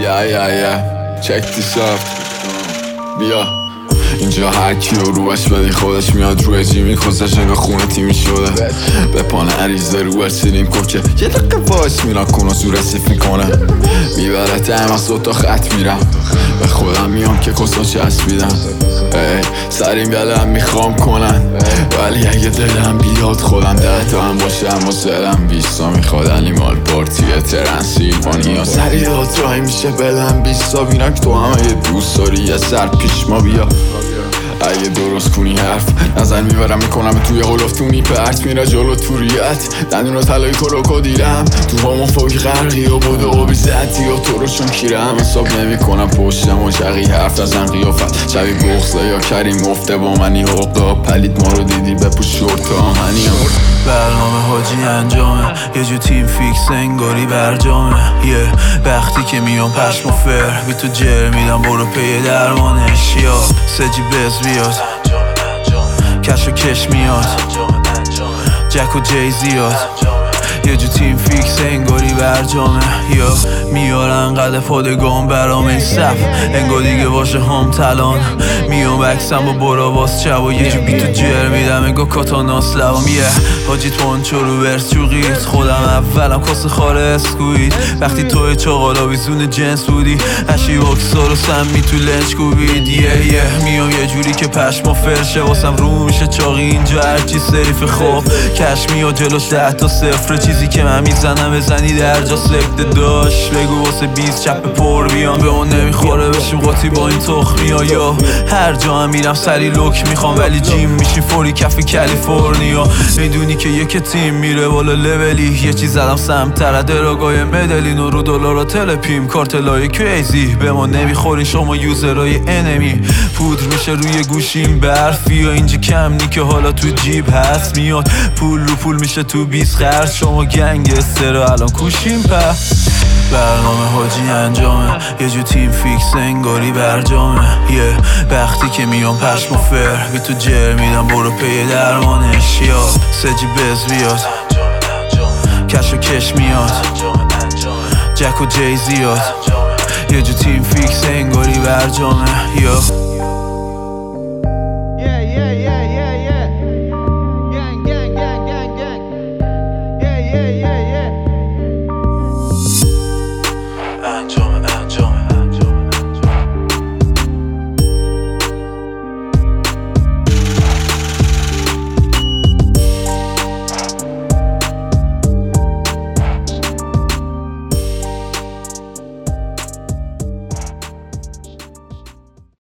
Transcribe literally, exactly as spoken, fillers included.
yeah yeah yeah check this out بیا اینجا هر کی رو روش بدی خودش میاد روی جیمی خوزش انگاه خونه تیمی شده به پانه عریضه رو برسیدیم کوکه یه دقیقه باش میرن کنو سو رسیف میکنه میبره تیم از دوتا خط میرم به خودم میام که کسا چسبیدم سریم گلم میخوام کنن ولی اگه دلم بیاد خودم ده تا هم باشم و سرم بیستا میخواد انیمال پارتیه ترنسیلوانیا سری داد راهی میشه بدم بیستا بینم که تو هم اگه دوست داری یه سر پیش ما بیا اگه درست کنی حرف نظر میبرم میکنم توی هلوفتونی پرت میره جلو توریت دندون و تلایی کروکو دیرم تو همون فوقی غرقی و بوده و بیزدی و تو رو چون کیرم حساب نمی کنم پشتم و شقی حرف نزن قیافت شبی بغزه یا کریم گفته با منی حقا پلید ما رو دیدی بپوش شورت آهنی برنامه حاجی انجامه یه جو تیم فیکس انگاری برجامه یه وقتی که میام پشم و فر بی تو جر میدم برو پی درمانش یا سجی بز بیاد کش و کش میاد جک و جی زیاد یه جو تیم فیکس انگاری برجامه یا میارن قد پادگان برام این صف انگار دیگه باشه هم تلان میام بکسم با برا باز چب و یه جو بی تو جر میدم انگار کاتاناس لبام یه حاجی پانچو رو ورس چوقیت خودم اولم کاس خاره اسکوید وقتی توی چاقالا بیزون جنس بودی هشی واکسا رو سمی تو لنج کوبید یه یه میام یه جوری که پشما فرشه واسم رو میشه چاقی اینجا هرچی سیف خواب کش میاد جلوش ده تا صفر چیزی که من میزنم بزنی در جا سکته داشت بگو واسه بیست چپ پر بیام به اون نمیخوره بشیم قاطی با این تخمی ها یا هر جا هم میرم سری لوک میخوام ولی جیم میشی فوری کف کالیفرنیا میدونی که یک تیم میره بالا لولی یه چیز زدم سمتر دراگای مدلین و رو دلار و تلپیم کارتلای کریزی به ما نمیخورین شما یوزرای انمی پودر میشه روی گوشیم برفی یا اینجا کم نی که حالا تو جیب هست میاد پول رو پول میشه تو بیست خرج شما گنگستر الان کوشیم په برنامه حاجی انجامه یه جو تیم فیکس انگاری برجامه یه وقتی که میام پشم و فر بی تو جر میدم برو پی درمانش یا سجی بز بیاد کش و کش میاد جک و جی زیاد یه جو تیم فیکس انگاری برجامه یا